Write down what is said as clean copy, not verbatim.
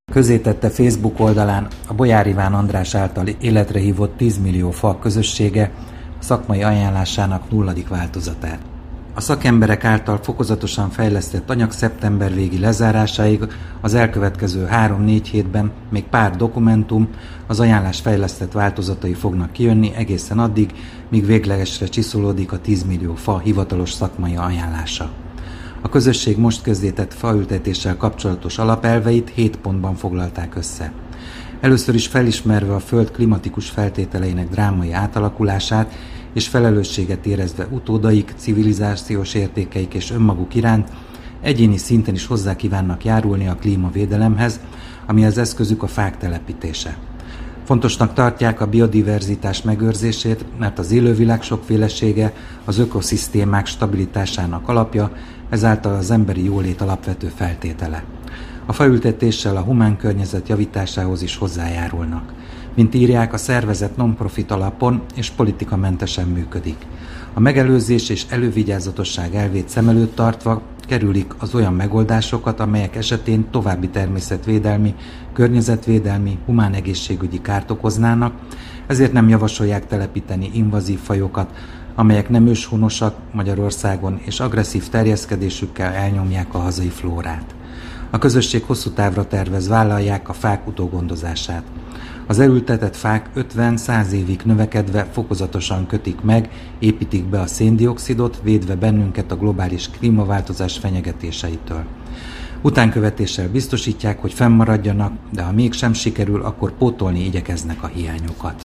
Közzétette Facebook oldalán a Bolyár Iván András által életre hívott 10 millió fa közössége szakmai ajánlásának 0. változatát. A szakemberek által fokozatosan fejlesztett anyag szeptember végi lezárásáig az elkövetkező 3-4 hétben még pár dokumentum, az ajánlás fejlesztett változatai fognak kijönni egészen addig, míg véglegesre csiszolódik a 10 millió fa hivatalos szakmai ajánlása. A közösség most közzétett faültetéssel kapcsolatos alapelveit 7 pontban foglalták össze. Először is felismerve a Föld klimatikus feltételeinek drámai átalakulását, és felelősséget érezve utódaik, civilizációs értékeik és önmaguk iránt, egyéni szinten is hozzá kívánnak járulni a klímavédelemhez, ami az eszközük a fák telepítése. Fontosnak tartják a biodiverzitás megőrzését, mert az élővilág sokfélesége az ökoszisztémák stabilitásának alapja, ezáltal az emberi jólét alapvető feltétele. A faültetéssel a humán környezet javításához is hozzájárulnak. Mint írják, a szervezet non-profit alapon és politikamentesen működik. A megelőzés és elővigyázatosság elvét szem előtt tartva kerülik az olyan megoldásokat, amelyek esetén további természetvédelmi, környezetvédelmi, humán egészségügyi kárt okoznának, ezért nem javasolják telepíteni invazív fajokat, amelyek nem őshonosak Magyarországon és agresszív terjeszkedésükkel elnyomják a hazai flórát. A közösség hosszú távra tervez, vállalják a fák utógondozását. Az elültetett fák 50-100 évig növekedve fokozatosan kötik meg, építik be a széndioxidot, védve bennünket a globális klímaváltozás fenyegetéseitől. Utánkövetéssel biztosítják, hogy fennmaradjanak, de ha mégsem sikerül, akkor pótolni igyekeznek a hiányokat.